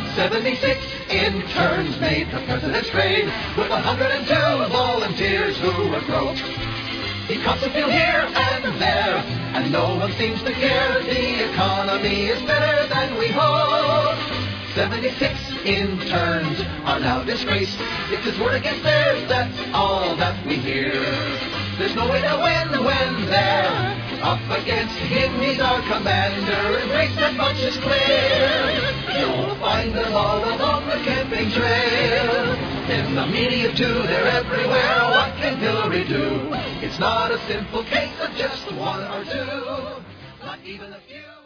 76 interns made the president's grade with 102 volunteers who were broke. He cuts a field here and there, and no one seems to care. The economy is better than we hoped. 76 interns are now disgraced. It's his word against theirs, that's all that we hear. There's no way to win when they're up against him. He's our commander, and race that much is clear. You'll find them all along the camping trail. In the media too, they're everywhere. What can Hillary do? It's not a simple case of just one or two, not even a few.